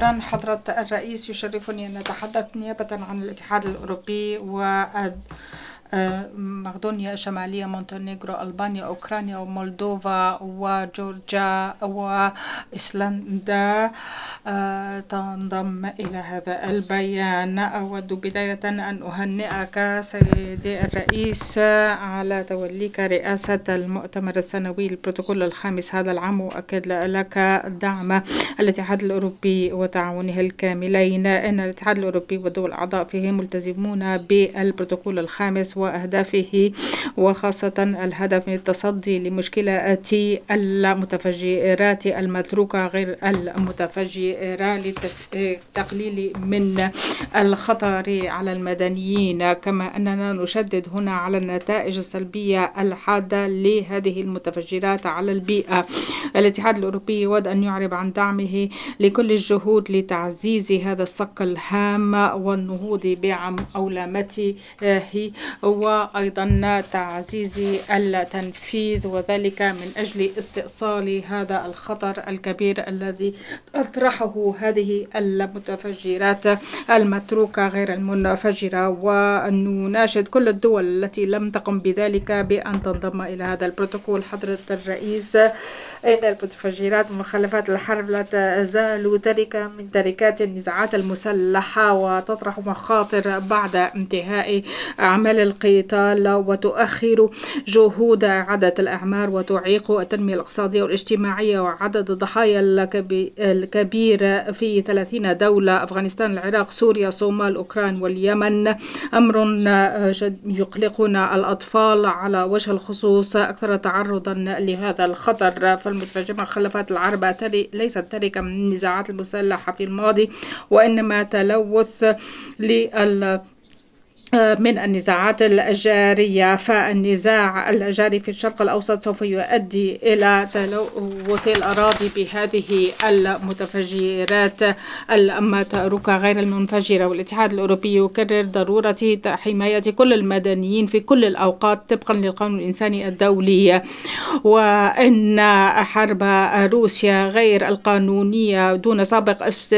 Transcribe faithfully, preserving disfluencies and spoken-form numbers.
شكرا حضرة الرئيس. يشرفني أن أتحدث نيابة عن الاتحاد الأوروبي و مقدونيا الشمالية، مونتينيغرو، ألبانيا، أوكرانيا، ومولدوفا، وجورجيا، وإيسلندا تنضم إلى هذا البيان. أود بداية أن أهنئك سيدي الرئيس على توليك رئاسة المؤتمر السنوي للبروتوكول الخامس هذا العام، وأكد لك دعم الاتحاد الأوروبي وتعاونه الكاملين. إن الاتحاد الأوروبي والدول الأعضاء فيه ملتزمون بالبروتوكول الخامس وأهدافه، وخاصة الهدف من التصدي لمشكلة المتفجرات المتروكة غير المتفجرة للتقليل من الخطر على المدنيين. كما أننا نشدد هنا على النتائج السلبية الحادة لهذه المتفجرات على البيئة. الاتحاد الأوروبي يود أن يعرب عن دعمه لكل الجهود لتعزيز هذا الصك الهام والنهوض بعولمته، وأيضا تعزيز التنفيذ، وذلك من أجل استئصال هذا الخطر الكبير الذي تطرحه هذه المتفجرات المتروكة غير المنفجرة. ونناشد كل الدول التي لم تقم بذلك بأن تنضم إلى هذا البروتوكول. حضرة الرئيس، إن المتفجرات ومخلفات الحرب لا تزال تركة من تركات النزاعات المسلحة، وتطرح مخاطر بعد انتهاء أعمال القتال، وتؤخر جهود إعادة الأعمار، وتعيق التنمية الاقتصادية والاجتماعية. وعدد الضحايا الكبير في ثلاثين دولة: أفغانستان، العراق، سوريا، الصومال، أوكران، واليمن، أمر يقلقنا. الأطفال على وجه الخصوص أكثر تعرضا لهذا الخطر. فالمتفجرات مخلفات العرب ليست تركة من النزاعات المسلحة في الماضي، وإنما تلوث لل من النزاعات الجارية. فالنزاع الجاري في الشرق الأوسط سوف يؤدي إلى تلوث الأراضي بهذه المتفجرات المتروكة غير المنفجرة. والاتحاد الأوروبي يكرر ضرورة حماية كل المدنيين في كل الأوقات طبقا للقانون الإنساني الدولي، وإن حرب روسيا غير القانونية دون سابق